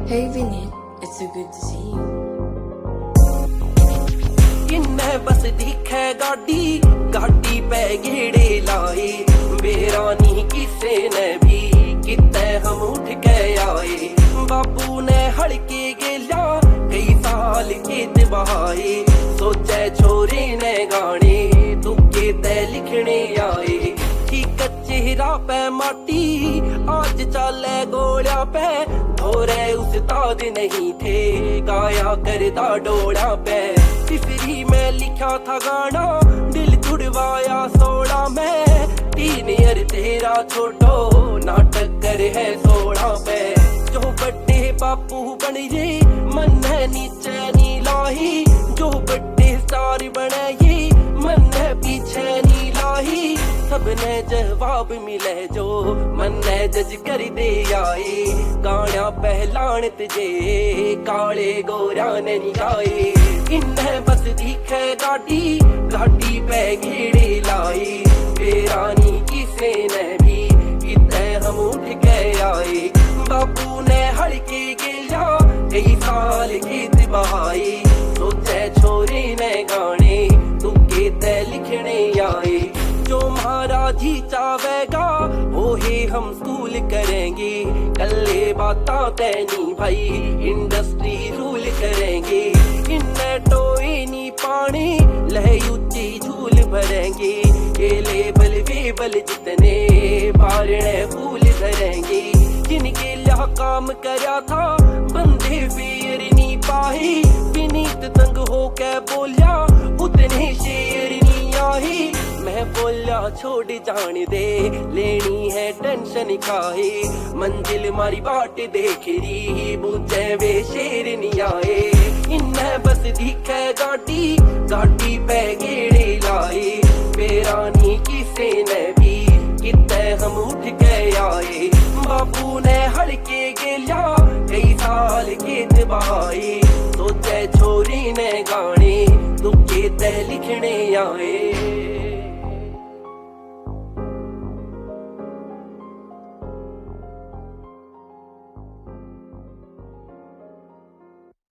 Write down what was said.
Hey Vinit, it's so good to see you. इन्ने बस दिखे गाड़ी गाड़ी पे घेड़े लाए बेरानी किसे ने भी कितने हम उठ के आए बाबू ने हड़के गेला कई साल के बहाए सोचे छोरे ने गाने तुके ते लिखने आए कि कच्चे राह पे माटी आज चले गोलियां पे थोड़े उस्ताद नहीं थे गाया करता डोला पे फिरी में लिखा था गाना दिल जुड़वाया सोड़ा में 3 ईयर तेरा छोटो नाटक कर है 16 पे जो बड़े बापू बन जे मन है नीचे नी लाही जो बड़े स्टार बने ये मन है पीछे नी लाही सबने जवाब मिले जो मन ने जज कर दे आए गाना पहलान तुझे काले गोरा ने निगाए इन्हें बस दिखे गाड़ी गाड़ी पे घेड़े लाए बेरानी किसे ने भी कितने हम उठ के आए बाबू ने हड़के गेला कई साल के बहाए सोचे छोरे ने गाने तुके ते लिखने आए जो महाराज ही चावेगा ओहे हम स्कूल करेंगे कल्ले बाता तैनी भाई इंडस्ट्री रूल करेंगे इन्ने टोए नी पानी लहे ऊंची झूल भरेंगे ये लेबल वेबल जितने बारने फूल धरेंगे जिनके लिया काम करा था बंदे फेर नी पाए विनीत तंग हो के बोलिया उतने शेर नी आई मैं बोला छोड़ जान दे लेनी है टेंशन खाए मंजिल मारी बाट देख रही बुझे वे शेर नहीं आए इन्हें बस दिखे गाड़ी गाड़ी पे घेड़े लाए बेरानी किसे ने भी कितने हम उठ के आए बाबू ने हड़के गेला कई साल के बहाए सोचे छोरी ने गाने तुके ते लिखने आए।